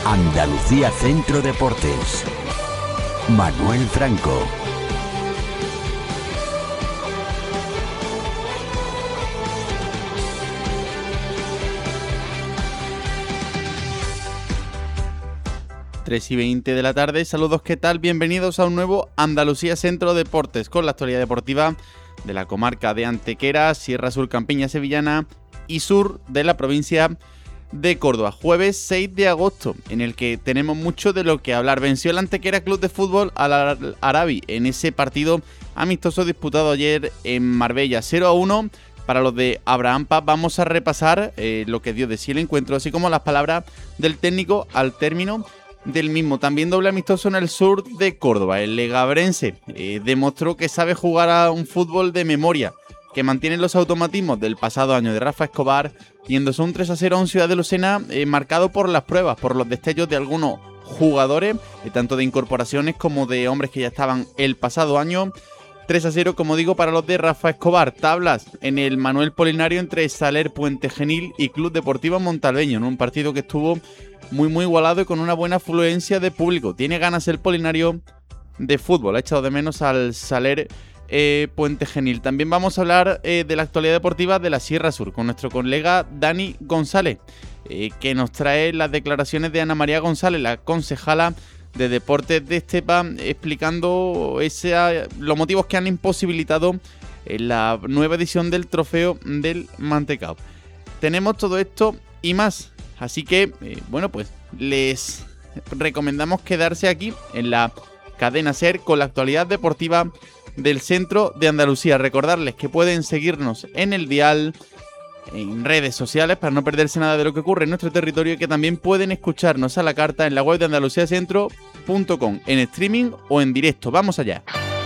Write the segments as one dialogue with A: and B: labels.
A: Andalucía Centro Deportes. Manuel Franco.
B: Tres y 20 de la tarde, saludos, ¿qué tal? Bienvenidos a un nuevo Andalucía Centro Deportes con la actualidad deportiva de la comarca de Antequera, Sierra Sur, Campiña Sevillana y sur de la provincia de Córdoba. Jueves 6 de agosto, en el que tenemos mucho de lo que hablar. Venció el Antequera Club de Fútbol al Arabi en ese partido amistoso disputado ayer en Marbella, 0-1 para los de Abraham Paz. Vamos a repasar lo que dio de sí el encuentro, así como las palabras del técnico al término del mismo. También doble amistoso en el sur de Córdoba. El legabrense demostró que sabe jugar a un fútbol de memoria, que mantiene los automatismos del pasado año de Rafa Escobar, yéndose un 3-0 a un Ciudad de Lucena marcado por las pruebas, por los destellos de algunos jugadores, tanto de incorporaciones como de hombres que ya estaban el pasado año. 3-0, como digo, para los de Rafa Escobar. Tablas en el Manuel Polinario entre Saler Puente Genil y Club Deportivo Montalbeño, en un partido que estuvo muy igualado y con una buena afluencia de público. Tiene ganas el Polinario de fútbol, ha echado de menos al Saler Puente Genil. También vamos a hablar de la actualidad deportiva de la Sierra Sur con nuestro colega Dani González, que nos trae las declaraciones de Ana María González, la concejala de Deportes de Estepa, explicando los motivos que han imposibilitado la nueva edición del Trofeo del Mantecao. Tenemos todo esto y más, así que, pues les recomendamos quedarse aquí en la cadena SER con la actualidad deportiva del centro de Andalucía. Recordarles que pueden seguirnos en el dial, en redes sociales, para no perderse nada de lo que ocurre en nuestro territorio, y que también pueden escucharnos a la carta en la web de andaluciacentro.com, en streaming o en directo. Vamos allá.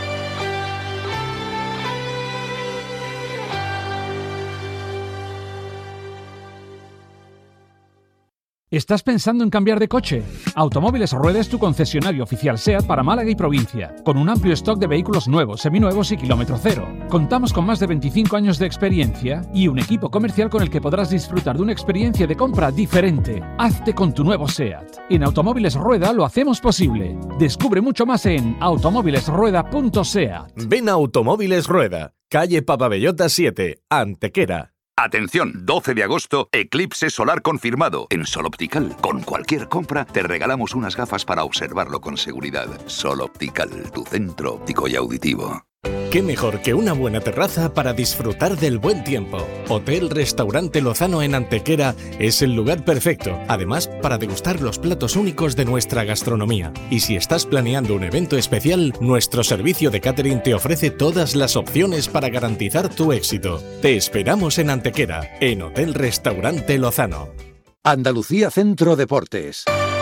C: ¿Estás pensando en cambiar de coche? Automóviles Rueda es tu concesionario oficial SEAT para Málaga y provincia, con un amplio stock de vehículos nuevos, seminuevos y kilómetro cero. Contamos con más de 25 años de experiencia y un equipo comercial con el que podrás disfrutar de una experiencia de compra diferente. Hazte con tu nuevo SEAT. En Automóviles Rueda lo hacemos posible. Descubre mucho más en automóvilesrueda.seat.
D: Ven a Automóviles Rueda, calle Papabellota 7, Antequera.
E: Atención, 12 de agosto, eclipse solar confirmado en Sol Optical. Con cualquier compra te regalamos unas gafas para observarlo con seguridad. Sol Optical, tu centro óptico y auditivo.
D: ¿Qué mejor que una buena terraza para disfrutar del buen tiempo? Hotel Restaurante Lozano en Antequera es el lugar perfecto, además para degustar los platos únicos de nuestra gastronomía. Y si estás planeando un evento especial, nuestro servicio de catering te ofrece todas las opciones para garantizar tu éxito. Te esperamos en Antequera, en Hotel Restaurante Lozano.
A: Andalucía Centro Deportes.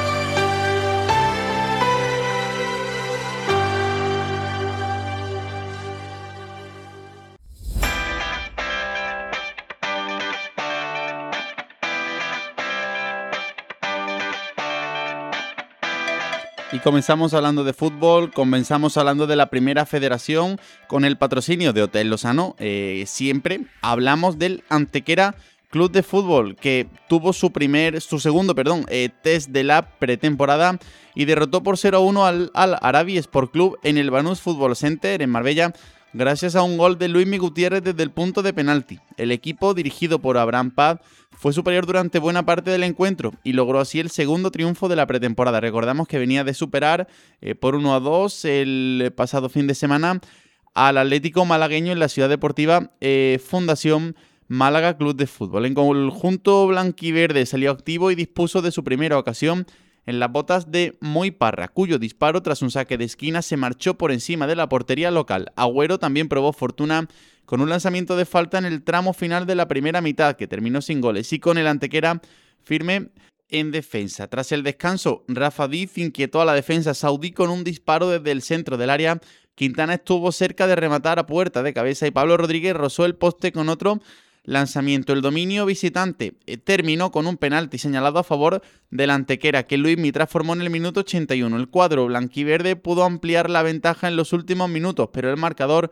B: Y comenzamos hablando de fútbol, comenzamos hablando de la Primera Federación con el patrocinio de Hotel Lozano. Siempre hablamos del Antequera Club de Fútbol, que tuvo su segundo test de la pretemporada y derrotó por 0-1 al Arabi Sport Club en el Banús Fútbol Center en Marbella, gracias a un gol de Luismi Gutiérrez desde el punto de penalti. El equipo, dirigido por Abraham Paz, fue superior durante buena parte del encuentro y logró así el segundo triunfo de la pretemporada. Recordamos que venía de superar por 1-2 el pasado fin de semana al Atlético malagueño en la Ciudad Deportiva Fundación Málaga Club de Fútbol. En conjunto blanquiverde salió activo y dispuso de su primera ocasión en las botas de Moy Parra, cuyo disparo tras un saque de esquina se marchó por encima de la portería local. Agüero también probó fortuna con un lanzamiento de falta en el tramo final de la primera mitad, que terminó sin goles, y con el Antequera firme en defensa. Tras el descanso, Rafa Díaz inquietó a la defensa saudí con un disparo desde el centro del área. Quintana estuvo cerca de rematar a puerta de cabeza y Pablo Rodríguez rozó el poste con otro lanzamiento. El dominio visitante terminó con un penalti señalado a favor del Antequera, que Luismi transformó en el minuto 81. El cuadro blanquiverde pudo ampliar la ventaja en los últimos minutos, pero el marcador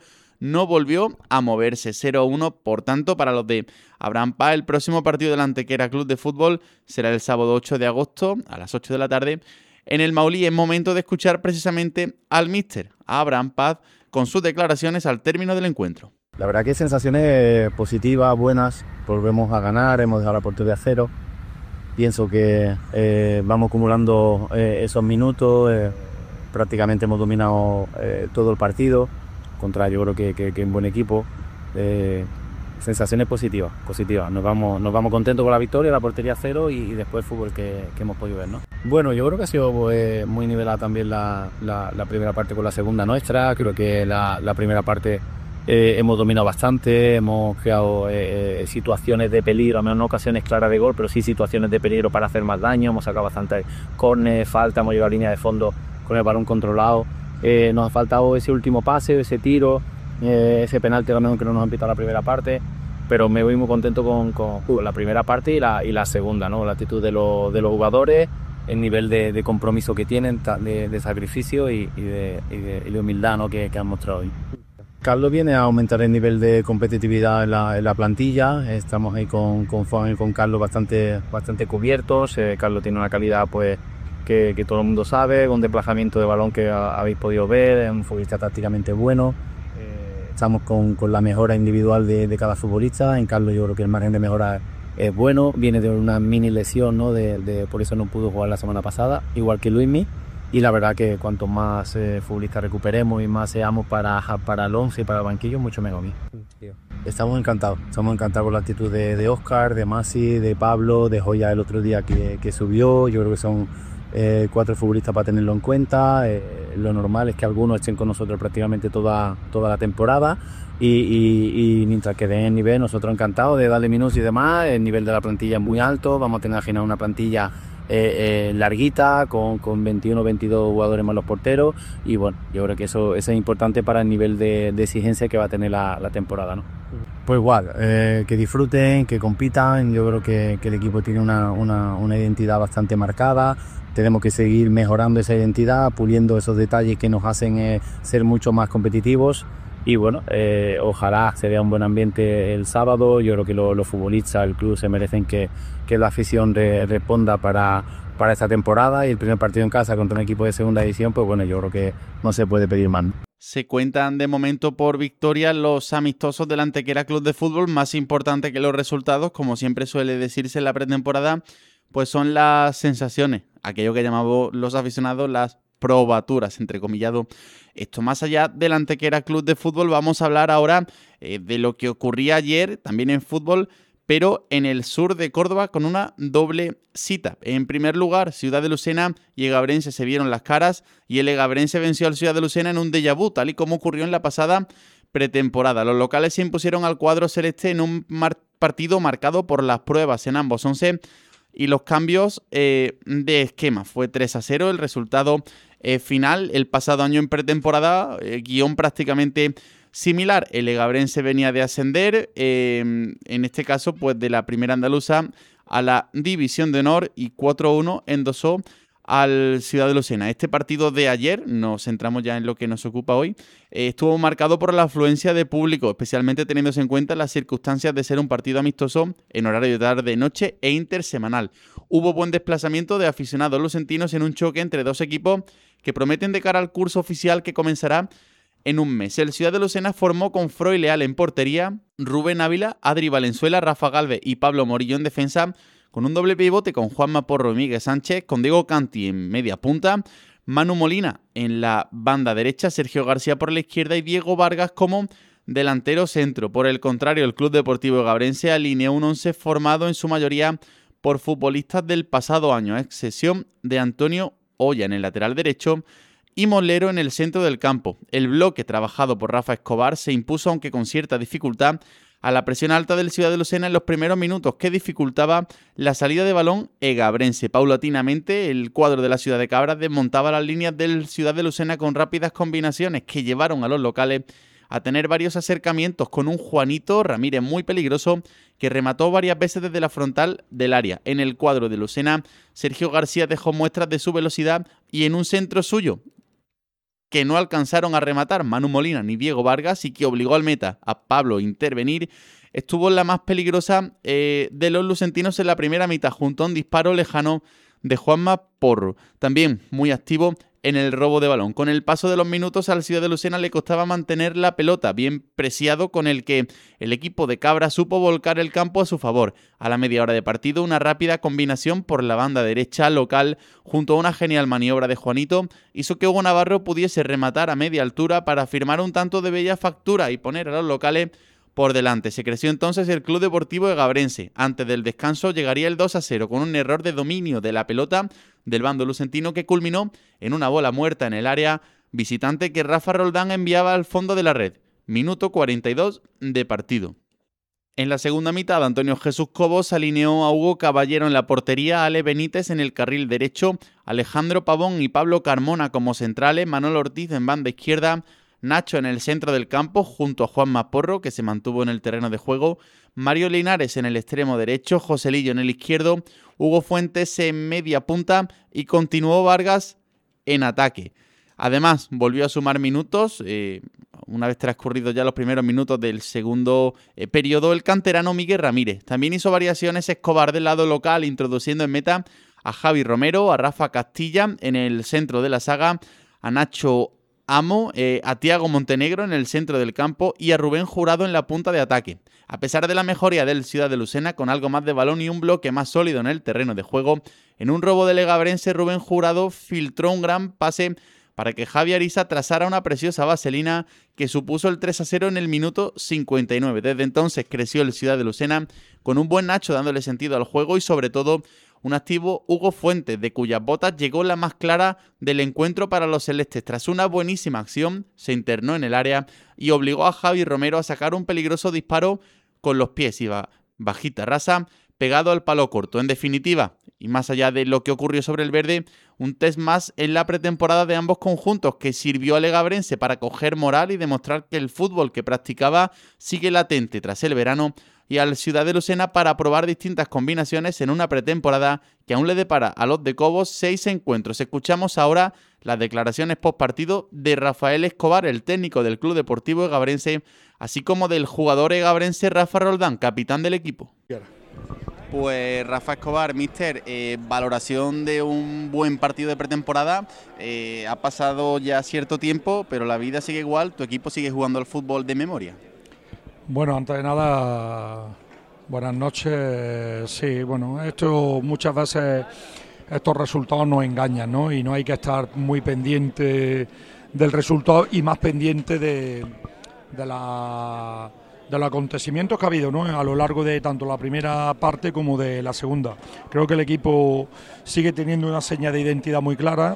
B: no volvió a moverse. 0-1, por tanto, para los de Abraham Paz. El próximo partido del Antequera Club de Fútbol será el sábado 8 de agosto a las 8 de la tarde en el Maulí. Es momento de escuchar precisamente al míster, a Abraham Paz, con sus declaraciones al término del encuentro.
F: La verdad que sensaciones positivas, buenas. Volvemos a ganar, hemos dejado la portería a cero. Pienso que vamos acumulando esos minutos. Prácticamente hemos dominado todo el partido. Contra, yo creo que un buen equipo. Sensaciones positivas. Nos vamos contentos con la victoria, la portería a cero y después el fútbol que hemos podido ver, ¿no? Bueno, yo creo que ha sido muy nivelada también la primera parte con la segunda nuestra. Creo que la primera parte hemos dominado bastante, hemos creado situaciones de peligro, a menos no ocasiones claras de gol, pero sí situaciones de peligro para hacer más daño. Hemos sacado bastante córner, falta, hemos llegado a línea de fondo con el balón controlado. Nos ha faltado ese último pase, ese tiro, ese penalti que no nos han pitado la primera parte, pero me voy muy contento con la primera parte y la segunda, ¿no? La actitud de los jugadores, el nivel de compromiso que tienen, de sacrificio y de humildad, ¿no? que han mostrado hoy. Carlos viene a aumentar el nivel de competitividad en la plantilla. Estamos ahí con Juan y con Carlos bastante cubiertos. Carlos tiene una calidad pues que todo el mundo sabe, un desplazamiento de balón que habéis podido ver, es un futbolista tácticamente bueno. Estamos con la mejora individual de cada futbolista. En Carlos yo creo que el margen de mejora es bueno, viene de una mini lesión, ¿no? Por eso no pudo jugar la semana pasada, igual que Luismi. Y la verdad que cuanto más futbolistas recuperemos y más seamos para el 11 y para el banquillo, mucho mejor. Estamos encantados con la actitud de Óscar, de Masi, de Pablo, de Joya el otro día que subió. Yo creo que son 4 futbolistas para tenerlo en cuenta. Lo normal es que algunos estén con nosotros prácticamente toda la temporada y mientras que den nivel, nosotros encantados de darle minutos y demás. El nivel de la plantilla es muy alto, vamos a tener al final una plantilla larguita con 21 o 22 jugadores más los porteros y bueno, yo creo que eso es importante para el nivel de exigencia que va a tener la temporada, ¿no? Pues igual, que disfruten, que compitan. Yo creo que el equipo tiene una identidad bastante marcada. Tenemos que seguir mejorando esa identidad, puliendo esos detalles que nos hacen ser mucho más competitivos. Y bueno, ojalá se vea un buen ambiente el sábado. Yo creo que los futbolistas, el club se merecen que la afición responda para esta temporada. Y el primer partido en casa contra un equipo de segunda división, pues bueno, yo creo que no se puede pedir más, ¿no?
B: Se cuentan de momento por victoria los amistosos del Antequera Club de Fútbol. Más importante que los resultados, como siempre suele decirse en la pretemporada, pues son las sensaciones, aquello que llamamos los aficionados las probaturas, entrecomillado. Esto, más allá del Antequera Club de Fútbol, vamos a hablar ahora de lo que ocurría ayer, también en fútbol, pero en el sur de Córdoba con una doble cita. En primer lugar, Ciudad de Lucena y Egabrense se vieron las caras y el Egabrense venció al Ciudad de Lucena en un déjà vu, tal y como ocurrió en la pasada pretemporada. Los locales se impusieron al cuadro celeste en un partido marcado por las pruebas en ambos 11 y los cambios de esquema. Fue 3-0 el resultado final. El pasado año en pretemporada, guión prácticamente similar. El Egabrense venía de ascender, en este caso pues de la primera andaluza a la División de Honor, y 4-1 endosó al Ciudad de Lucena. Este partido de ayer, nos centramos ya en lo que nos ocupa hoy, estuvo marcado por la afluencia de público, especialmente teniéndose en cuenta las circunstancias de ser un partido amistoso en horario de tarde, noche e intersemanal. Hubo buen desplazamiento de aficionados lucentinos en un choque entre dos equipos que prometen de cara al curso oficial que comenzará en un mes. El Ciudad de Lucena formó con Froy Leal en portería, Rubén Ávila, Adri Valenzuela, Rafa Galvez y Pablo Morillo en defensa, con un doble pivote con Juanma Porro y Miguel Sánchez, con Diego Canti en media punta, Manu Molina en la banda derecha, Sergio García por la izquierda y Diego Vargas como delantero centro. Por el contrario, el Club Deportivo Egabrense alineó un 11 formado en su mayoría por futbolistas del pasado año, a excepción de Antonio Olla en el lateral derecho y Molero en el centro del campo. El bloque trabajado por Rafa Escobar se impuso, aunque con cierta dificultad, a la presión alta del Ciudad de Lucena en los primeros minutos, que dificultaba la salida de balón egabrense. Paulatinamente, el cuadro de la Ciudad de Cabra desmontaba las líneas del Ciudad de Lucena con rápidas combinaciones que llevaron a los locales a tener varios acercamientos, con un Juanito Ramírez muy peligroso que remató varias veces desde la frontal del área. En el cuadro de Lucena, Sergio García dejó muestras de su velocidad y en un centro suyo, que no alcanzaron a rematar Manu Molina ni Diego Vargas y que obligó al meta, a Pablo, a intervenir, estuvo la más peligrosa de los lucentinos en la primera mitad, junto a un disparo lejano de Juanma Porro. También muy activo en el robo de balón. Con el paso de los minutos al Ciudad de Lucena le costaba mantener la pelota, bien preciado, con el que el equipo de Cabra supo volcar el campo a su favor. A la media hora de partido, una rápida combinación por la banda derecha local, junto a una genial maniobra de Juanito, hizo que Hugo Navarro pudiese rematar a media altura para firmar un tanto de bella factura y poner a los locales por delante. Se creció entonces el Club Deportivo Egabrense. Antes del descanso llegaría el 2-0 con un error de dominio de la pelota del bando lucentino que culminó en una bola muerta en el área visitante que Rafa Roldán enviaba al fondo de la red. Minuto 42 de partido. En la segunda mitad, Antonio Jesús Cobos alineó a Hugo Caballero en la portería, Ale Benítez en el carril derecho, Alejandro Pavón y Pablo Carmona como centrales, Manuel Ortiz en banda izquierda, Nacho en el centro del campo junto a Juanma Porro, que se mantuvo en el terreno de juego, Mario Linares en el extremo derecho, Joselillo en el izquierdo, Hugo Fuentes en media punta y continuó Vargas en ataque. Además, volvió a sumar minutos, una vez transcurridos ya los primeros minutos del segundo periodo, el canterano Miguel Ramírez. También hizo variaciones Escobar del lado local, introduciendo en meta a Javi Romero, a Rafa Castilla en el centro de la saga, a Nacho Amo, a Tiago Montenegro en el centro del campo y a Rubén Jurado en la punta de ataque. A pesar de la mejoría del Ciudad de Lucena, con algo más de balón y un bloque más sólido en el terreno de juego, en un robo del egabrense, Rubén Jurado filtró un gran pase para que Javi Arisa trazara una preciosa vaselina que supuso el 3-0 en el minuto 59. Desde entonces creció el Ciudad de Lucena con un buen Nacho dándole sentido al juego y sobre todo un activo Hugo Fuentes, de cuyas botas llegó la más clara del encuentro para los celestes. Tras una buenísima acción, se internó en el área y obligó a Javi Romero a sacar un peligroso disparo con los pies. Iba bajita rasa, pegado al palo corto. En definitiva, y más allá de lo que ocurrió sobre el verde, un test más en la pretemporada de ambos conjuntos que sirvió al egabrense para coger moral y demostrar que el fútbol que practicaba sigue latente tras el verano, y al Ciudad de Lucena para probar distintas combinaciones en una pretemporada que aún le depara a los de Cobos 6 encuentros. Escuchamos ahora las declaraciones postpartido de Rafael Escobar, el técnico del Club Deportivo Egabrense, así como del jugador egabrense Rafa Roldán, capitán del equipo. Pues Rafa Escobar, míster, valoración de un buen partido de pretemporada. Ha pasado ya cierto tiempo, pero la vida sigue igual, tu equipo sigue jugando al fútbol de memoria.
G: Bueno, antes de nada, buenas noches. Sí, bueno, esto muchas veces estos resultados nos engañan, ¿no? Y no hay que estar muy pendiente del resultado y más pendiente de los acontecimientos que ha habido, ¿no? A lo largo de tanto la primera parte como de la segunda. Creo que el equipo sigue teniendo una seña de identidad muy clara.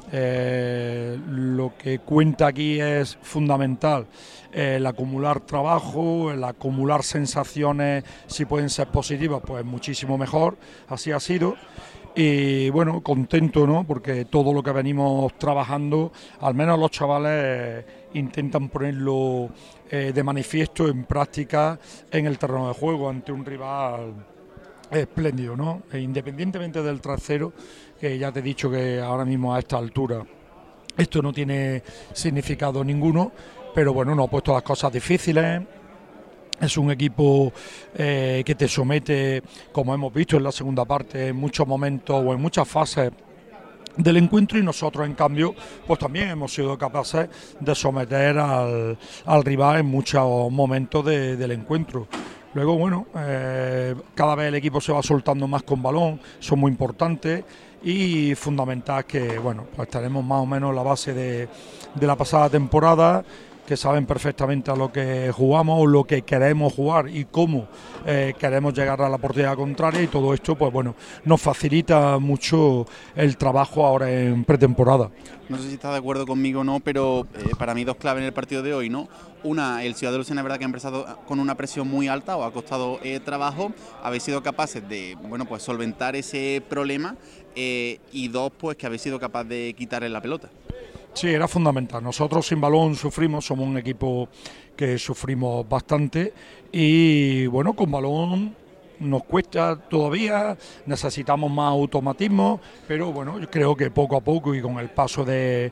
G: Lo que cuenta aquí es fundamental, el acumular trabajo, el acumular sensaciones, si pueden ser positivas, pues muchísimo mejor, así ha sido. Y bueno, contento, ¿no? Porque todo lo que venimos trabajando, al menos los chavales intentan ponerlo de manifiesto, en práctica, en el terreno de juego, ante un rival espléndido, ¿no? E independientemente del 3-0, que ya te he dicho que ahora mismo a esta altura esto no tiene significado ninguno, pero bueno, nos ha puesto las cosas difíciles. Es un equipo que te somete, como hemos visto en la segunda parte, en muchos momentos o en muchas fases del encuentro, y nosotros en cambio pues también hemos sido capaces de someter al rival en muchos momentos del encuentro. Luego, bueno, cada vez el equipo se va soltando más con balón, son muy importantes y fundamental que, bueno, pues tenemos más o menos la base de la pasada temporada, que saben perfectamente a lo que jugamos, lo que queremos jugar y cómo queremos llegar a la portería contraria, y todo esto, pues bueno, nos facilita mucho el trabajo ahora en pretemporada.
B: No sé si estás de acuerdo conmigo o no, pero para mí dos claves en el partido de hoy, ¿no? Una, el Ciudad de Lucena es verdad que ha empezado con una presión muy alta, o ha costado trabajo, habéis sido capaces de, bueno, pues solventar ese problema, y dos, pues que habéis sido capaz de quitarle la pelota.
G: Sí, era fundamental. Nosotros sin balón sufrimos, somos un equipo que sufrimos bastante, y bueno, con balón nos cuesta todavía, necesitamos más automatismo, pero bueno, yo creo que poco a poco y con el paso de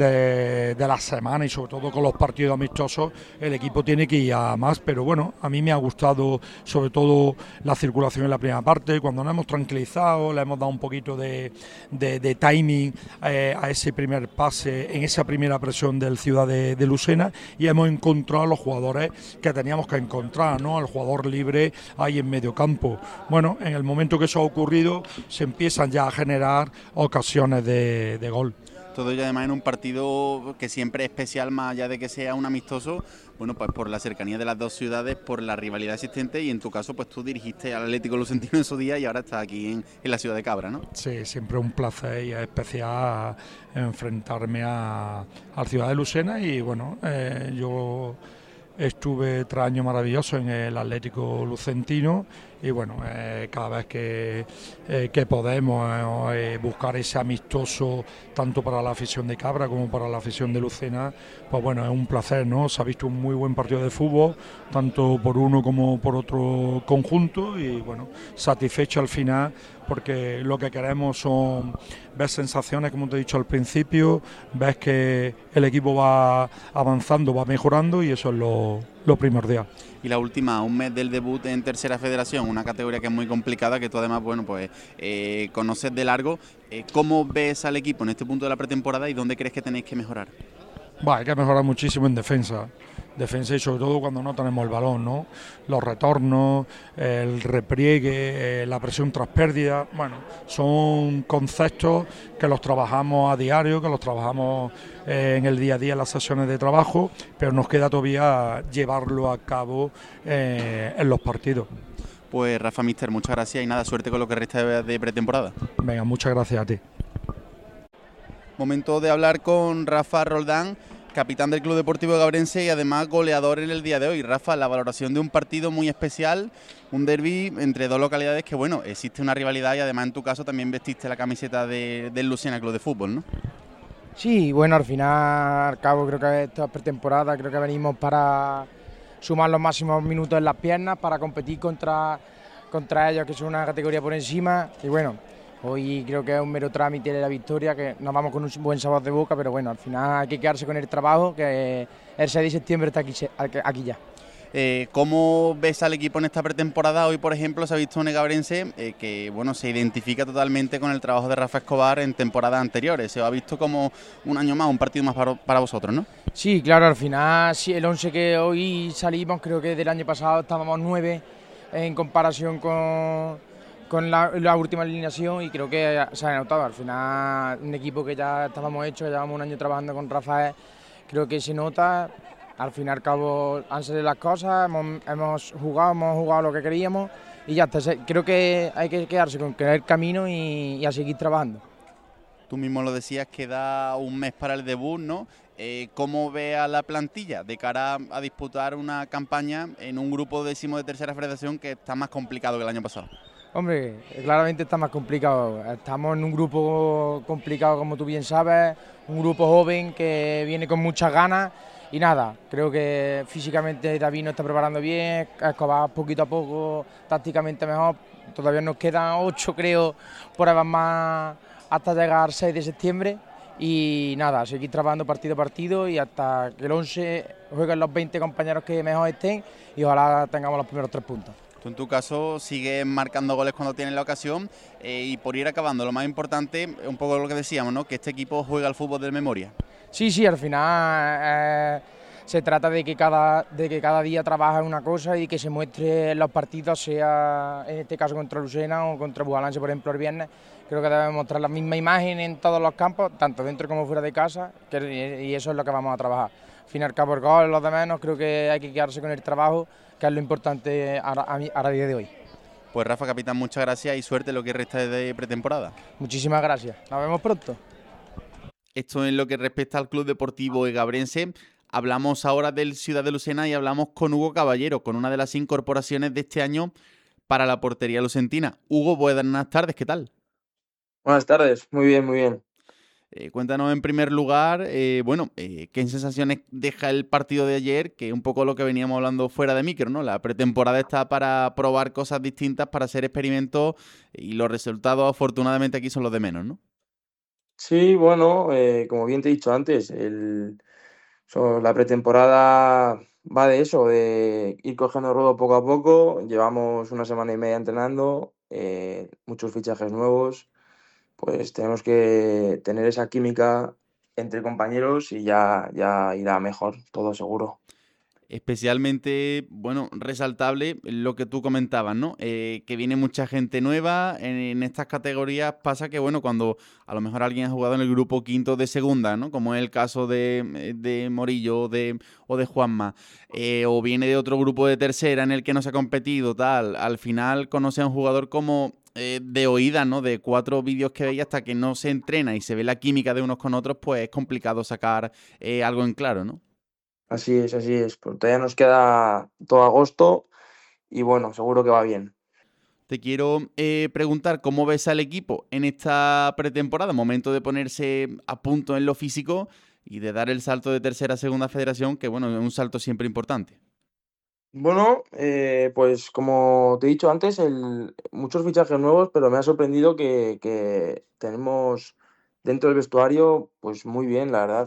G: la semana y sobre todo con los partidos amistosos, el equipo tiene que ir a más, pero bueno, a mí me ha gustado sobre todo la circulación en la primera parte, cuando nos hemos tranquilizado, le hemos dado un poquito de timing a ese primer pase, en esa primera presión del Ciudad de Lucena, y hemos encontrado a los jugadores que teníamos que encontrar, ¿no? Al jugador libre ahí en medio campo. Bueno, en el momento que eso ha ocurrido, se empiezan ya a generar ocasiones de gol.
B: Todo ello además en un partido que siempre es especial, más allá de que sea un amistoso, bueno, pues por la cercanía de las dos ciudades, por la rivalidad existente, y en tu caso pues tú dirigiste al Atlético Lucentino en su día y ahora estás aquí en la ciudad de Cabra, ¿no?
G: Sí, siempre un placer y es especial enfrentarme al Ciudad de Lucena y bueno, yo estuve 3 años maravillosos en el Atlético Lucentino y bueno, cada vez que podemos buscar ese amistoso tanto para la afición de Cabra como para la afición de Lucena, pues bueno, es un placer, ¿no? Se ha visto un muy buen partido de fútbol, tanto por uno como por otro conjunto y bueno, satisfecho al final porque lo que queremos son ver sensaciones, como te he dicho al principio, ves que el equipo va avanzando, va mejorando y eso es lo primordial.
B: Y la última, un mes del debut en Tercera Federación, una categoría que es muy complicada, que tú además, bueno, pues conoces de largo. ¿Cómo ves al equipo en este punto de la pretemporada y dónde crees que tenéis que mejorar?
G: Hay que mejorar muchísimo en defensa y sobre todo cuando no tenemos el balón, ¿no? Los retornos, el repliegue, la presión tras pérdida, bueno, son conceptos que los trabajamos a diario, que los trabajamos en el día a día en las sesiones de trabajo, pero nos queda todavía llevarlo a cabo en los partidos.
B: Pues Rafa Mister, muchas gracias y nada, suerte con lo que resta de pretemporada.
G: Venga, muchas gracias a ti.
B: Momento de hablar con Rafa Roldán, capitán del Club Deportivo Gabrense y además goleador en el día de hoy. Rafa, la valoración de un partido muy especial, un derbi entre dos localidades que, bueno, existe una rivalidad y además en tu caso también vestiste la camiseta del Lucena Club de Fútbol, ¿no?
H: Sí, bueno, al final, al cabo, creo que esta pretemporada, creo que venimos para sumar los máximos minutos en las piernas, para competir contra ellos, que son una categoría por encima, y bueno, hoy creo que es un mero trámite de la victoria, que nos vamos con un buen sabor de boca, pero bueno, al final hay que quedarse con el trabajo, que el 6 de septiembre está aquí ya.
B: ¿Cómo ves al equipo en esta pretemporada? Hoy, por ejemplo, se ha visto un Gabrense que bueno, se identifica totalmente con el trabajo de Rafa Escobar en temporadas anteriores. Se ha visto como un año más, un partido más para vosotros, ¿no?
H: Sí, claro, al final sí, el 11 que hoy salimos, creo que del año pasado estábamos 9 en comparación con la última alineación y creo que se ha notado. Al final, un equipo que ya estábamos hechos, llevamos un año trabajando con Rafael, creo que se nota. Al fin y al cabo han salido las cosas, hemos jugado lo que queríamos y ya está. Creo que hay que quedarse con el camino y a seguir trabajando.
B: Tú mismo lo decías, queda un mes para el debut, ¿no? ¿Cómo ve a la plantilla de cara a disputar una campaña en un grupo décimo de Tercera Federación que está más complicado que el año pasado?
H: Hombre, claramente está más complicado. Estamos en un grupo complicado, como tú bien sabes, un grupo joven que viene con muchas ganas. Y nada, creo que físicamente David nos está preparando bien, Escobar poquito a poco, tácticamente mejor. Todavía nos quedan 8, creo, pruebas más hasta llegar al 6 de septiembre. Y nada, seguir trabajando partido a partido y hasta que el 11 jueguen los 20 compañeros que mejor estén y ojalá tengamos los primeros 3 puntos.
B: Tú en tu caso sigues marcando goles cuando tienes la ocasión y por ir acabando, lo más importante, un poco lo que decíamos, ¿no? Que este equipo juega al fútbol de memoria.
H: Sí, al final se trata de que cada día trabaja una cosa y que se muestre en los partidos, sea en este caso contra Lucena o contra Bujalance, por ejemplo, el viernes. Creo que debemos mostrar la misma imagen en todos los campos, tanto dentro como fuera de casa, y eso es lo que vamos a trabajar. Al fin y al cabo, el gol, los de menos, creo que hay que quedarse con el trabajo, que es lo importante a día de hoy.
B: Pues Rafa, capitán, muchas gracias y suerte en lo que resta de pretemporada.
H: Muchísimas gracias, nos vemos pronto.
B: Esto en lo que respecta al Club Deportivo Gabrense. Hablamos ahora del Ciudad de Lucena y hablamos con Hugo Caballero, con una de las incorporaciones de este año para la portería lucentina. Hugo, buenas tardes, ¿qué tal?
I: Buenas tardes, muy bien, muy bien.
B: Cuéntanos en primer lugar, qué sensaciones deja el partido de ayer, que es un poco lo que veníamos hablando fuera de micro, ¿no? La pretemporada está para probar cosas distintas, para hacer experimentos y los resultados afortunadamente aquí son los de menos, ¿no?
I: Sí, bueno, como bien te he dicho antes, la pretemporada va de eso, de ir cogiendo ruedo poco a poco. Llevamos una semana y media entrenando, muchos fichajes nuevos, pues tenemos que tener esa química entre compañeros y ya irá mejor, todo seguro.
B: Especialmente, resaltable lo que tú comentabas, ¿no? Que viene mucha gente nueva. En estas categorías pasa que, cuando a lo mejor alguien ha jugado en el grupo quinto de segunda, ¿no? Como es el caso de Morillo o de Juanma, o viene de otro grupo de tercera en el que no se ha competido, tal, al final conoce a un jugador como de oída, ¿no? De 4 vídeos que veis hasta que no se entrena y se ve la química de unos con otros, pues es complicado sacar algo en claro, ¿no?
I: Así es, pues todavía nos queda todo agosto y bueno, seguro que va bien.
B: Te quiero preguntar cómo ves al equipo en esta pretemporada, momento de ponerse a punto en lo físico y de dar el salto de tercera a segunda federación, que es un salto siempre importante.
I: Bueno, pues como te he dicho antes, muchos fichajes nuevos, pero me ha sorprendido que tenemos dentro del vestuario, pues muy bien, la verdad,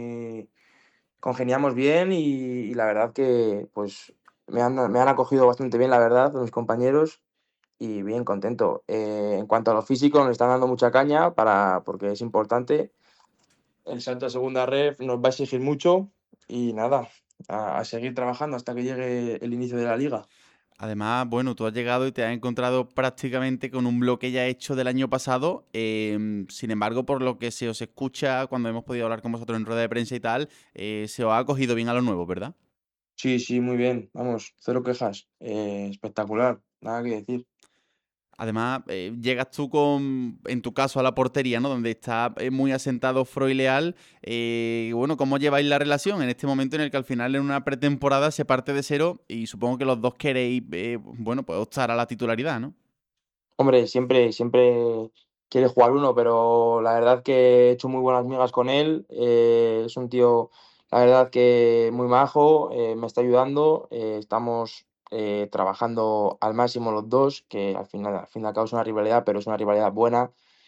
I: congeniamos bien y la verdad que pues me han acogido bastante bien, la verdad, mis compañeros y bien contento. En cuanto a lo físico, nos están dando mucha caña porque es importante. El salto a segunda ref nos va a exigir mucho y nada, a seguir trabajando hasta que llegue el inicio de la liga.
B: Además, tú has llegado y te has encontrado prácticamente con un bloque ya hecho del año pasado. Sin embargo, por lo que se os escucha cuando hemos podido hablar con vosotros en rueda de prensa y tal, se os ha acogido bien a los nuevos, ¿verdad?
I: Sí, muy bien, vamos, cero quejas. Espectacular, nada que decir.
B: Además, llegas tú en tu caso, a la portería, ¿no? Donde está muy asentado Freud Leal. ¿Cómo lleváis la relación en este momento en el que al final en una pretemporada se parte de cero y supongo que los dos queréis, pues optar a la titularidad, ¿no?
I: Hombre, siempre quiere jugar uno, pero la verdad que he hecho muy buenas migas con él. Es un tío, la verdad que muy majo, me está ayudando. Estamos trabajando al máximo los dos, que al fin y al cabo es una rivalidad, pero es una rivalidad buena.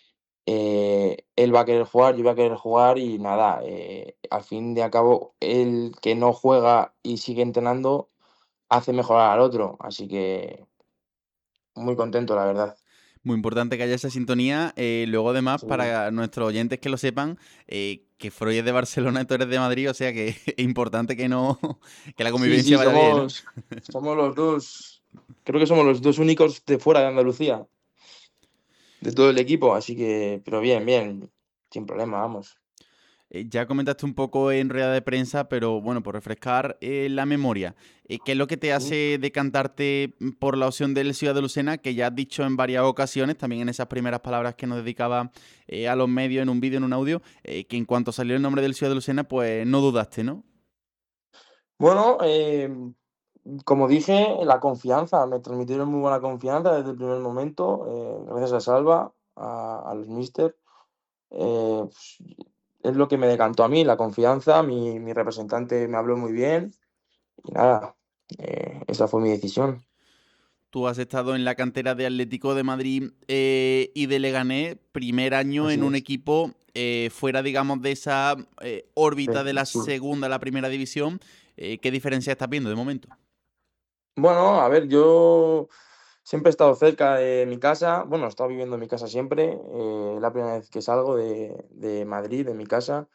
I: Él va a querer jugar, yo voy a querer jugar y nada, al fin y al cabo, el que no juega y sigue entrenando hace mejorar al otro, así que muy contento, la verdad.
B: Muy importante que haya esa sintonía. Luego, además,
I: Sí.
B: para nuestros oyentes que lo sepan, que Freud es de Barcelona y tú eres de Madrid, o sea que es importante que la convivencia
I: Sí,
B: vaya bien, ¿no?
I: somos los dos, creo que somos los dos únicos de fuera de Andalucía, de todo el equipo, así que, pero bien, sin problema, vamos.
B: Ya comentaste un poco en rueda de prensa, pero por refrescar la memoria, ¿qué es lo que te hace decantarte por la opción del Ciudad de Lucena, que ya has dicho en varias ocasiones, también en esas primeras palabras que nos dedicaba a los medios en un vídeo, en un audio, que en cuanto salió el nombre del Ciudad de Lucena, pues no dudaste, ¿no?
I: Bueno, como dije, la confianza, me transmitieron muy buena confianza desde el primer momento, gracias a Salva, a los míster. Pues, es lo que me decantó a mí, la confianza, mi representante me habló muy bien y nada, esa fue mi decisión.
B: Tú has estado en la cantera de Atlético de Madrid y de Leganés, primer año
I: Así
B: en un
I: es.
B: equipo fuera, digamos, de esa órbita de la
I: Sí.
B: segunda a la primera división. ¿Qué diferencia estás viendo de momento?
I: Bueno, a ver, yo siempre he estado cerca de mi casa, bueno, he estado viviendo en mi casa siempre, es la primera vez que salgo de Madrid, de mi casa.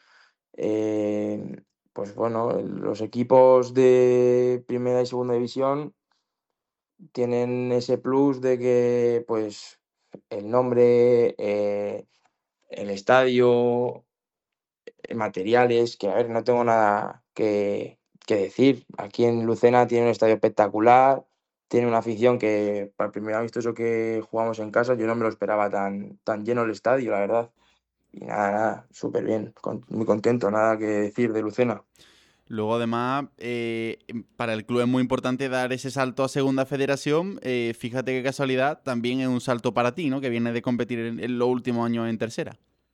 I: Pues bueno, los equipos de primera y segunda división tienen ese plus de que, pues, el nombre, el estadio, materiales, que a ver, no tengo nada que decir. Aquí en Lucena tiene un estadio espectacular, tiene una afición que para el primer amistoso que jugamos en casa yo no me lo esperaba tan lleno el estadio, la verdad. Y nada, súper bien, muy contento, nada que decir de Lucena.
B: Luego, además, para el club es muy importante dar ese salto a segunda federación. Fíjate qué casualidad, también es un salto para ti, ¿no? Que viene de competir en los últimos años en tercera.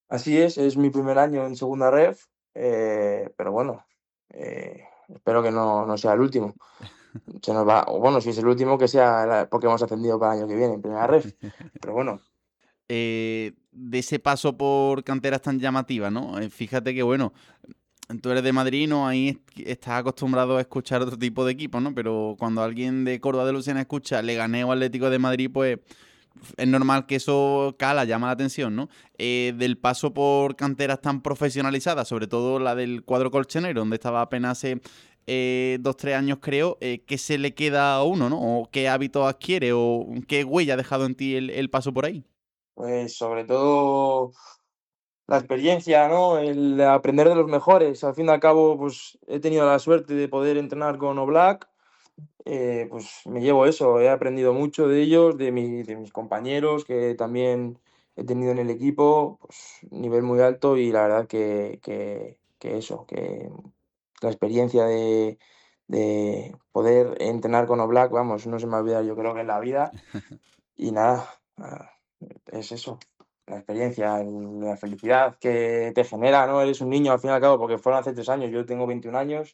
I: Así es mi primer año en segunda ref, pero bueno, espero que no sea el último. Se nos va, o bueno, si es el último, que sea porque hemos ascendido para el año que viene en primera ref. Pero bueno,
B: De ese paso por canteras tan llamativas, ¿no? Fíjate que, bueno, tú eres de Madrid, ¿no? Ahí estás acostumbrado a escuchar otro tipo de equipos, ¿no? Pero cuando alguien de Córdoba de Lucena escucha Leganés o Atlético de Madrid, pues es normal que eso cala, llama la atención, ¿no? Del paso por canteras tan profesionalizadas, sobre todo la del cuadro colchonero, donde estaba apenas hace 2-3 años, creo, ¿qué se le queda a uno, ¿no? O qué hábito adquiere, o qué huella ha dejado en ti el paso por ahí.
I: pues sobre todo la experiencia, ¿no? El aprender de los mejores. Al fin y al cabo, pues he tenido la suerte de poder entrenar con Oblak. Pues me llevo eso, he aprendido mucho de ellos, de mis compañeros que también he tenido en el equipo, pues nivel muy alto y la verdad que eso, que la experiencia de poder entrenar con Oblak, vamos, no se me va a olvidar yo creo que en la vida y nada, es eso. La experiencia, la felicidad que te genera, ¿no? Eres un niño al fin y al cabo, porque fueron hace 3 años, yo tengo 21 años,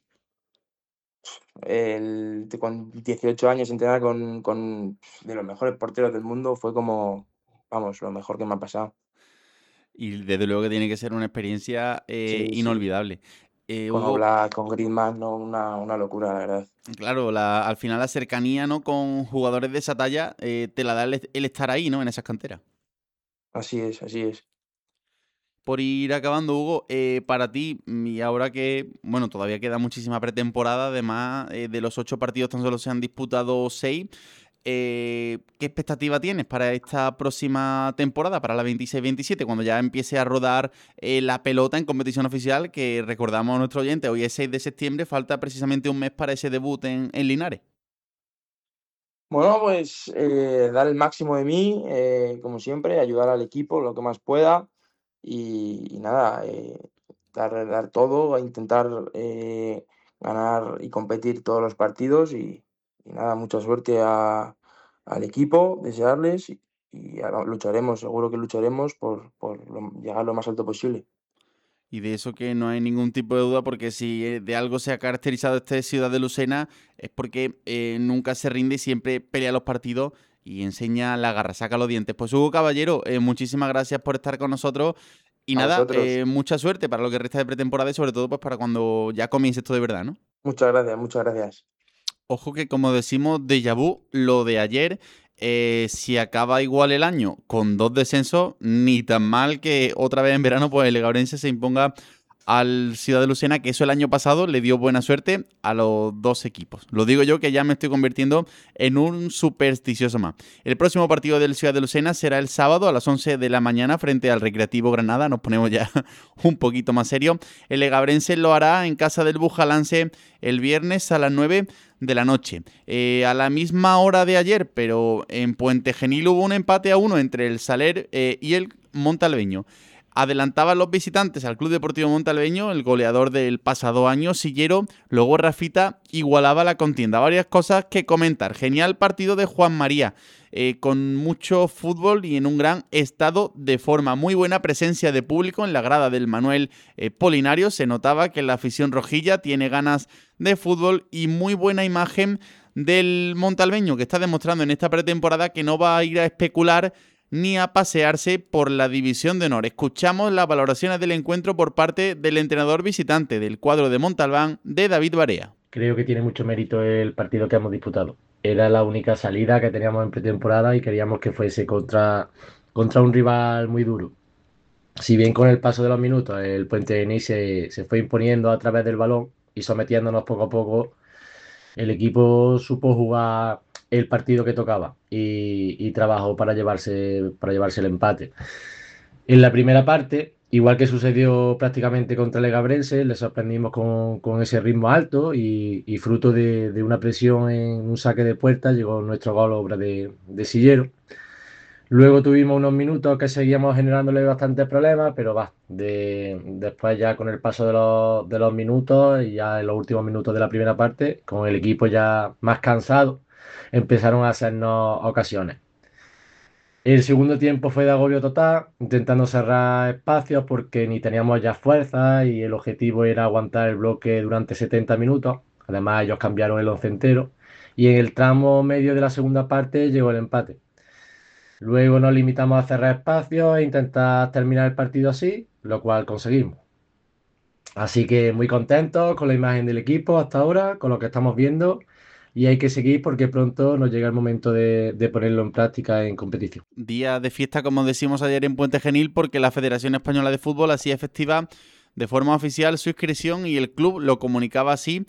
I: con 18 años entrenar con de los mejores porteros del mundo fue como, vamos, lo mejor que me ha pasado.
B: Y desde luego que tiene que ser una experiencia
I: Sí, sí,
B: inolvidable.
I: con
B: Hugo,
I: Oblak, con Griezmann, no, una locura, la verdad.
B: claro, al final la cercanía, ¿no? Con jugadores de esa talla te la da el estar ahí, ¿no? En esas canteras.
I: Así es, así es.
B: Por ir acabando, Hugo, para ti, y ahora que, bueno, todavía queda muchísima pretemporada, además de los 8 partidos tan solo se han disputado 6, ¿qué expectativa tienes para esta próxima temporada, para la 26-27, cuando ya empiece a rodar la pelota en competición oficial, que recordamos a nuestro oyente, hoy es 6 de septiembre, falta precisamente un mes para ese debut en Linares?
I: Bueno, pues dar el máximo de mí, como siempre, ayudar al equipo lo que más pueda y nada, dar todo, a intentar ganar y competir todos los partidos y nada, mucha suerte al equipo, desearles y lucharemos, seguro que lucharemos por llegar lo más alto posible.
B: Y de eso que no hay ningún tipo de duda, porque si de algo se ha caracterizado este Ciudad de Lucena es porque nunca se rinde y siempre pelea los partidos y enseña la garra, saca los dientes. Pues Hugo Caballero, muchísimas gracias por estar con nosotros y
I: A
B: nada,
I: vosotros,
B: mucha suerte para lo que resta de pretemporada y sobre todo pues para cuando ya comience esto de verdad, ¿no?
I: muchas gracias, muchas gracias.
B: Ojo que como decimos, déjà vu, lo de ayer, si acaba igual el año con 2 descensos, ni tan mal que otra vez en verano pues el Leganés se imponga al Ciudad de Lucena, que eso el año pasado le dio buena suerte a los 2 equipos. Lo digo yo que ya me estoy convirtiendo en un supersticioso más. El próximo partido del Ciudad de Lucena será el sábado a las 11 de la mañana frente al Recreativo Granada. Nos ponemos ya un poquito más serio. El Legabrense lo hará en casa del Bujalance el viernes a las 9 de la noche. A la misma hora de ayer, pero en Puente Genil hubo un empate a 1 entre el Saler y el Montalbeño. Adelantaban los visitantes al Club Deportivo Montalbeño, el goleador del pasado año, Sillero. Luego Rafita igualaba la contienda. Varias cosas que comentar. Genial partido de Juan María, con mucho fútbol y en un gran estado de forma. Muy buena presencia de público en la grada del Manuel Polinario. Se notaba que la afición rojilla tiene ganas de fútbol y muy buena imagen del montalbeño, que está demostrando en esta pretemporada que no va a ir a especular ni a pasearse por la división de honor. Escuchamos las valoraciones del encuentro por parte del entrenador visitante del cuadro de Montalbán, de David Barea.
J: Creo que tiene mucho mérito el partido que hemos disputado. Era la única salida que teníamos en pretemporada y queríamos que fuese contra un rival muy duro. Si bien con el paso de los minutos el Puente Genil se fue imponiendo a través del balón y sometiéndonos poco a poco, el equipo supo jugar el partido que tocaba y trabajó para llevarse el empate. En la primera parte, igual que sucedió prácticamente contra el Legabrense, le sorprendimos con ese ritmo alto y fruto de una presión en un saque de puerta llegó nuestro gol obra de Sillero. Luego tuvimos unos minutos que seguíamos generándole bastantes problemas, pero después ya con el paso de los minutos y ya en los últimos minutos de la primera parte, con el equipo ya más cansado, empezaron a hacernos ocasiones. El segundo tiempo fue de agobio total, intentando cerrar espacios porque ni teníamos ya fuerza y el objetivo era aguantar el bloque durante 70 minutos. Además, ellos cambiaron el once entero y en el tramo medio de la segunda parte llegó el empate. Luego nos limitamos a cerrar espacios e intentar terminar el partido así, lo cual conseguimos. Así que muy contentos con la imagen del equipo hasta ahora, con lo que estamos viendo, y hay que seguir porque pronto nos llega el momento de ponerlo en práctica en competición.
B: Día de fiesta, como decimos ayer en Puente Genil, porque la Federación Española de Fútbol hacía efectiva de forma oficial su inscripción y el club lo comunicaba así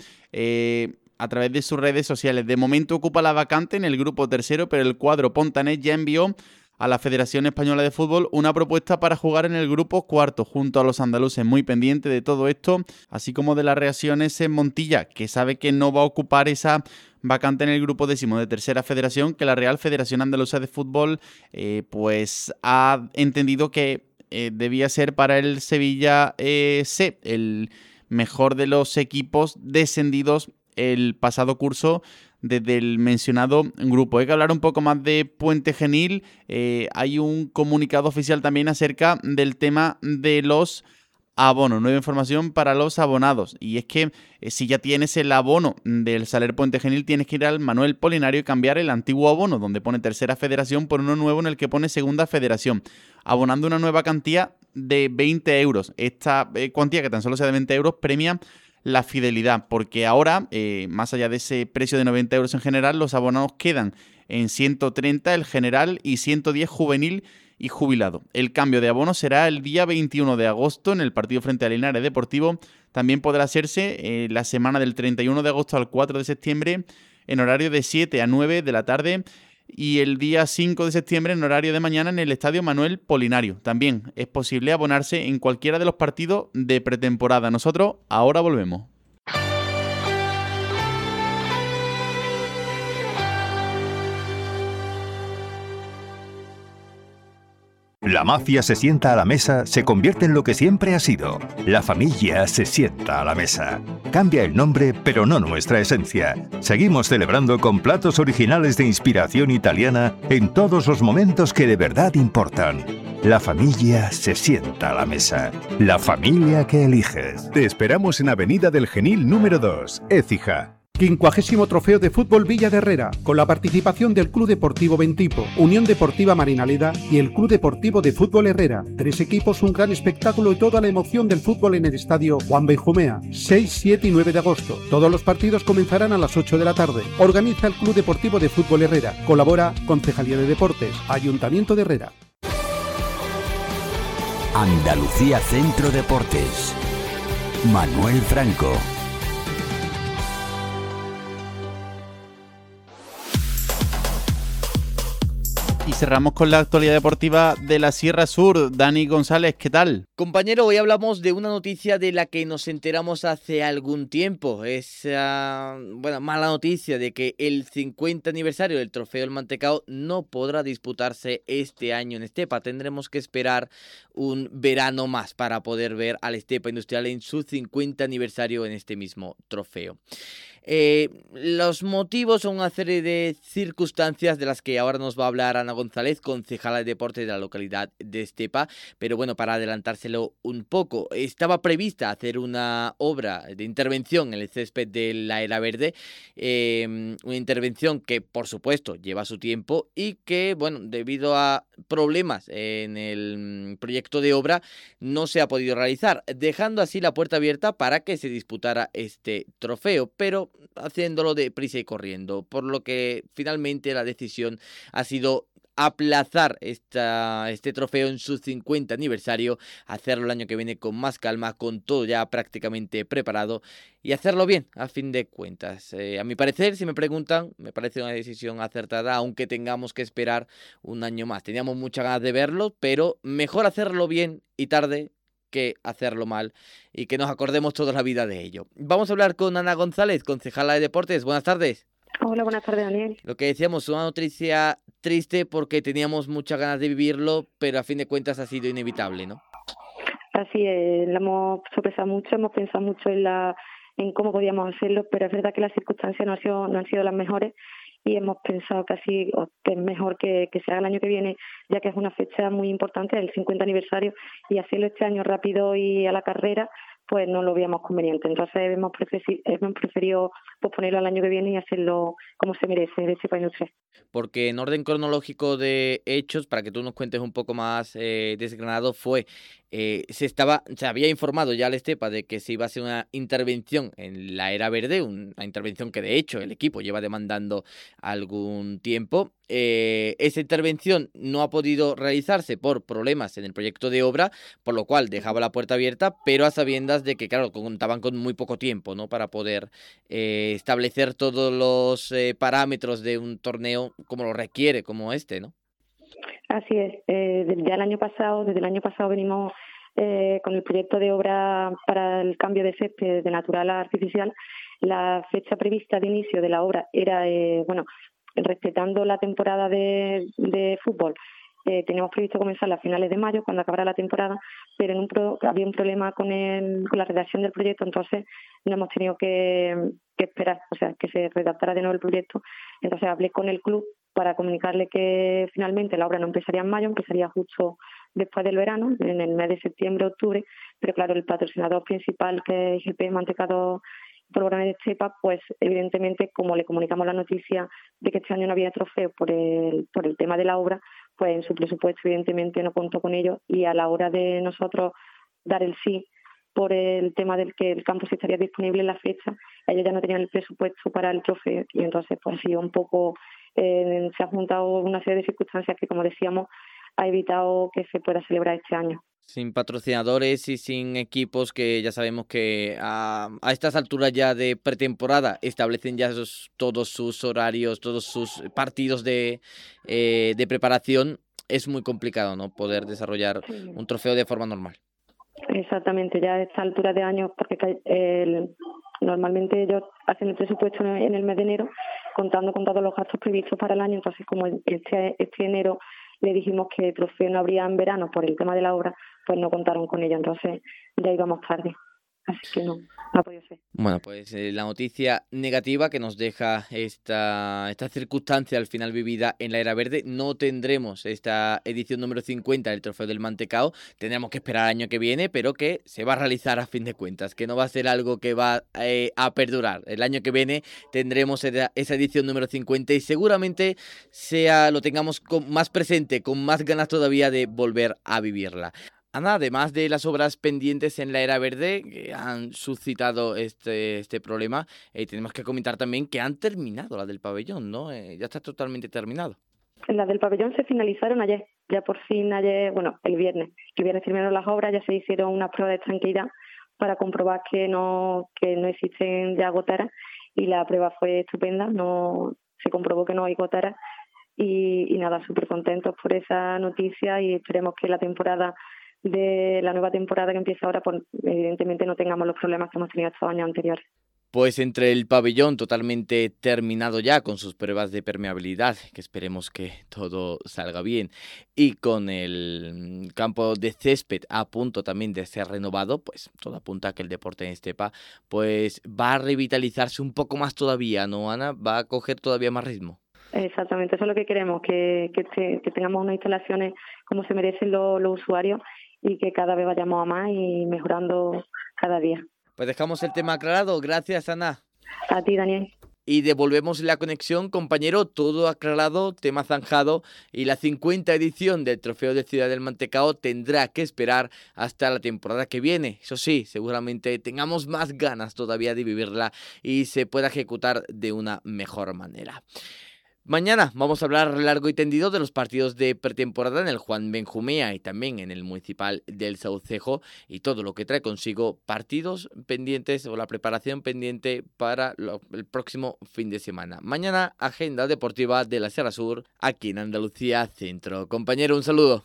B: a través de sus redes sociales. De momento ocupa la vacante en el grupo tercero, pero el cuadro pontanés ya envió a la Federación Española de Fútbol una propuesta para jugar en el grupo cuarto junto a los andaluces, muy pendiente de todo esto, así como de las reacciones en Montilla, que sabe que no va a ocupar esa vacante en el grupo décimo de tercera federación, que la Real Federación Andaluza de Fútbol pues ha entendido que debía ser para el Sevilla C, el mejor de los equipos descendidos el pasado curso desde el mencionado grupo. Hay que hablar un poco más de Puente Genil. Hay un comunicado oficial también acerca del tema de los abonos. Nueva información para los abonados. Y es que si ya tienes el abono del Saler Puente Genil, tienes que ir al Manuel Polinario y cambiar el antiguo abono, donde pone tercera federación, por uno nuevo en el que pone segunda federación, abonando una nueva cantidad de 20 euros. Esta cuantía, que tan solo sea de 20 euros, premia la fidelidad, porque ahora, más allá de ese precio de 90 euros en general, los abonados quedan en 130 el general y 110 juvenil y jubilado. El cambio de abono será el día 21 de agosto en el partido frente al Linares Deportivo. También podrá hacerse la semana del 31 de agosto al 4 de septiembre en horario de 7 a 9 de la tarde y el día 5 de septiembre en horario de mañana en el Estadio Manuel Polinario. También es posible abonarse en cualquiera de los partidos de pretemporada. Nosotros ahora volvemos.
K: La mafia se sienta a la mesa, se convierte en lo que siempre ha sido. La familia se sienta a la mesa. Cambia el nombre, pero no nuestra esencia. Seguimos celebrando con platos originales de inspiración italiana en todos los momentos que de verdad importan. La familia se sienta a la mesa. La familia que eliges.
L: Te esperamos en Avenida del Genil número 2, Écija.
M: 50º Trofeo de Fútbol Villa de Herrera, con la participación del Club Deportivo Bentipo, Unión Deportiva Marinaleda y el Club Deportivo de Fútbol Herrera. 3 equipos, un gran espectáculo y toda la emoción del fútbol en el estadio Juan Benjumea. 6, 7 y 9 de agosto. Todos los partidos comenzarán a las 8 de la tarde. Organiza el Club Deportivo de Fútbol Herrera. Colabora Concejalía de Deportes, Ayuntamiento de Herrera.
A: Andalucía Centro Deportes. Manuel Franco.
B: Y cerramos con la actualidad deportiva de la Sierra Sur. Dani González, ¿qué tal?
N: Compañero, hoy hablamos de una noticia de la que nos enteramos hace algún tiempo. Es mala noticia de que el 50 aniversario del Trofeo del Mantecao no podrá disputarse este año en Estepa. Tendremos que esperar un verano más para poder ver al Estepa Industrial en su 50 aniversario en este mismo trofeo. Los motivos son una serie de circunstancias de las que ahora nos va a hablar Ana González, concejala de deportes de la localidad de Estepa. Pero bueno, para adelantárselo un poco, estaba prevista hacer una obra de intervención en el césped de la Era Verde, una intervención que por supuesto lleva su tiempo y que, bueno, debido a problemas en el proyecto de obra no se ha podido realizar, dejando así la puerta abierta para que se disputara este trofeo, pero haciéndolo deprisa y corriendo, por lo que finalmente la decisión ha sido aplazar este trofeo en su 50 aniversario, hacerlo el año que viene con más calma, con todo ya prácticamente preparado y hacerlo bien, a fin de cuentas. A mi parecer, si me preguntan, me parece una decisión acertada, aunque tengamos que esperar un año más. Teníamos muchas ganas de verlo, pero mejor hacerlo bien y tarde que hacerlo mal y que nos acordemos toda la vida de ello. Vamos a hablar con Ana González, concejala de deportes. Buenas tardes.
O: Hola, buenas tardes, Daniel.
N: Lo que decíamos, una noticia triste porque teníamos muchas ganas de vivirlo, pero a fin de cuentas ha sido inevitable, ¿no?
O: Así es, la hemos sopesado mucho, hemos pensado mucho en cómo podíamos hacerlo, pero es verdad que las circunstancias no han sido las mejores y hemos pensado que es mejor que se haga el año que viene, ya que es una fecha muy importante, el 50 aniversario, y hacerlo este año rápido y a la carrera, pues no lo veíamos conveniente. Entonces hemos preferido posponerlo al año que viene y hacerlo como se merece, de este país 3.
N: Porque en orden cronológico de hechos, para que tú nos cuentes un poco más desgranado, se había informado ya al Estepa de que se iba a hacer una intervención en la era verde, una intervención que de hecho el equipo lleva demandando algún tiempo. Esa intervención no ha podido realizarse por problemas en el proyecto de obra, por lo cual dejaba la puerta abierta, pero a sabiendas de que, claro, contaban con muy poco tiempo, ¿no?, para poder establecer todos los parámetros de un torneo como lo requiere, como este, ¿no?
O: Así es. Desde el año pasado venimos con el proyecto de obra para el cambio de césped de natural a artificial. La fecha prevista de inicio de la obra era, respetando la temporada de fútbol, teníamos previsto comenzar a finales de mayo, cuando acabara la temporada, pero había un problema con la redacción del proyecto, entonces no hemos tenido que esperar, o sea, que se redactara de nuevo el proyecto. Entonces hablé con el club para comunicarle que finalmente la obra no empezaría en mayo, empezaría justo después del verano, en el mes de septiembre, octubre, pero claro, el patrocinador principal, que es IGP Mantecado Programa de Estepa, pues evidentemente, como le comunicamos la noticia de que este año no había trofeo por el tema de la obra, pues en su presupuesto evidentemente no contó con ello, y a la hora de nosotros dar el sí por el tema del que el campo sí estaría disponible en la fecha, ellos ya no tenían el presupuesto para el trofeo, y entonces pues ha sido un poco, se ha juntado una serie de circunstancias que, como decíamos, ha evitado que se pueda celebrar este año.
N: Sin patrocinadores y sin equipos que ya sabemos que a estas alturas ya de pretemporada establecen ya todos sus horarios, todos sus partidos de preparación, es muy complicado, ¿no?, poder desarrollar un trofeo de forma normal.
O: Exactamente, ya a esta altura de año, porque normalmente ellos hacen el presupuesto en el mes de enero, contando con todos los gastos previstos para el año. Entonces, como este enero le dijimos que el trofeo no habría en verano por el tema de la obra, pues no contaron con ella, entonces ya íbamos tarde. Así que no ha podido ser.
N: Bueno, pues la noticia negativa que nos deja esta circunstancia al final vivida en la era verde. No tendremos esta edición número 50 del Trofeo del Mantecao. Tendremos que esperar el año que viene, pero que se va a realizar a fin de cuentas, que no va a ser algo que va a perdurar. El año que viene tendremos esa edición número 50 y seguramente lo tengamos más presente, con más ganas todavía de volver a vivirla. Ana, además de las obras pendientes en la era verde que han suscitado este problema, tenemos que comentar también que han terminado la del pabellón, ¿no? Ya está totalmente terminado.
O: Las del pabellón se finalizaron ayer, ya por fin ayer, el viernes. El viernes terminaron las obras, ya se hicieron unas pruebas de tranquilidad para comprobar que no existen ya goteras, y la prueba fue estupenda, se comprobó que no hay goteras, y nada, súper contentos por esa noticia, y esperemos que la nueva temporada que empieza ahora, pues evidentemente no tengamos los problemas que hemos tenido estos años anteriores.
N: Pues entre el pabellón totalmente terminado ya con sus pruebas de permeabilidad, que esperemos que todo salga bien, y con el campo de césped a punto también de ser renovado, pues todo apunta a que el deporte en Estepa pues va a revitalizarse un poco más todavía, ¿no, Ana? Va a coger todavía más ritmo.
O: Exactamente, eso es lo que queremos, que tengamos unas instalaciones como se merecen los usuarios, y que cada vez vayamos a más y mejorando cada día.
N: Pues dejamos el tema aclarado. Gracias, Ana.
O: A ti, Daniel.
N: Y devolvemos la conexión, compañero, todo aclarado, tema zanjado, y la 50 edición del Trofeo de Ciudad del Mantecao tendrá que esperar hasta la temporada que viene. Eso sí, seguramente tengamos más ganas todavía de vivirla y se pueda ejecutar de una mejor manera. Mañana vamos a hablar largo y tendido de los partidos de pretemporada en el Juan Benjumea y también en el Municipal del Saucejo, y todo lo que trae consigo partidos pendientes o la preparación pendiente para el próximo fin de semana. Mañana, agenda deportiva de la Sierra Sur aquí en Andalucía Centro. Compañero, un saludo.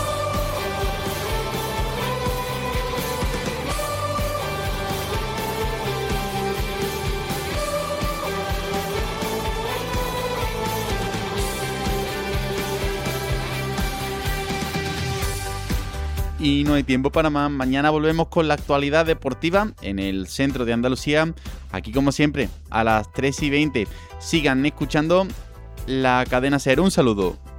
B: Y no hay tiempo para más. Mañana volvemos con la actualidad deportiva en el centro de Andalucía. Aquí, como siempre, a las 3:20. Sigan escuchando la cadena SER. Un saludo.